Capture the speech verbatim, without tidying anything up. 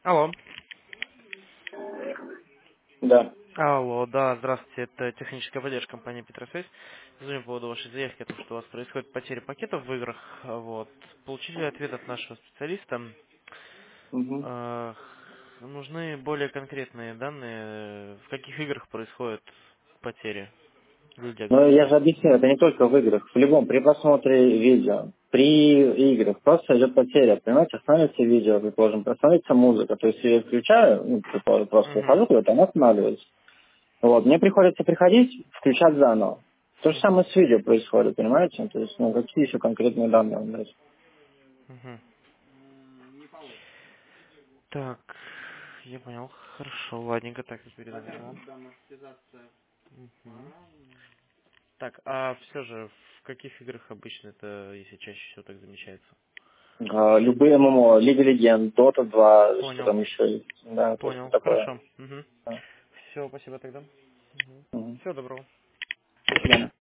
Алло. Да. Алло, да, здравствуйте, это техническая поддержка компании Петросвязь. Звоню по поводу вашей заявки о том, что у вас происходит потеря пакетов в играх. Вот. Получили ответ от нашего специалиста. Мгм. Э, Нужны более конкретные данные, в каких играх происходят потери. Вы Но я диагностируете. же объяснил, это не только в играх. В любом, при просмотре видео, при играх просто идет потеря. Понимаете, останавливается видео, предположим, останавливается музыка. То есть я включаю, ну, предположим, просто Угу. ухожу куда-то, она останавливается. Вот, мне приходится приходить, включать заново. То же Угу. самое с видео происходит, понимаете? То есть, ну, какие еще конкретные данные вам дать? Угу. Так, я понял. Хорошо, ладненько, так я передам вам. Мгм. Так, а все же, в каких играх обычно это, если чаще всего так замечается? А, любые ММО, Лига Легенд, Дота два, что Понял, там еще есть. Да, то есть понял, такое. хорошо. Угу. Да. Все, спасибо тогда. Мгм. Всего доброго. До свидания.